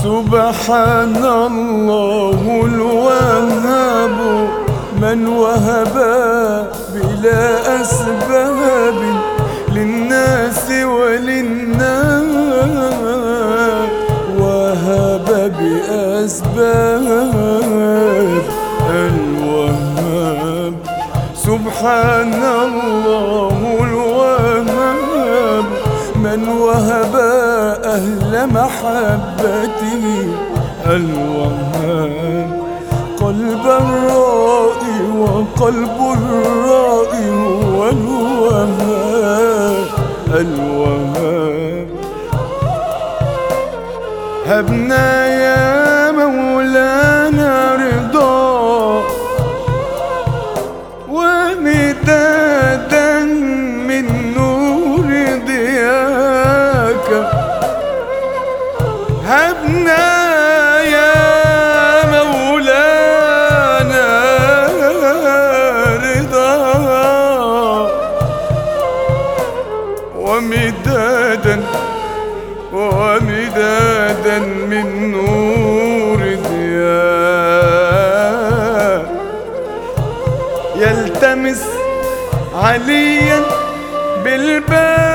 سبحان الله الوهاب من وهب بلا أسباب للناس وللناس، وهب بأسباب الوهاب. سبحان الله الوهاب من وهب أهل محبته الوهاب. قلب الرائي وقلب الرائي هو الوهاب الوهاب. هبنا يا مولانا رضا ومدادا من نور ضياك. هبنا يا مولانا رضا ومدادا من نور ضياك. يلتمس عليا بالباب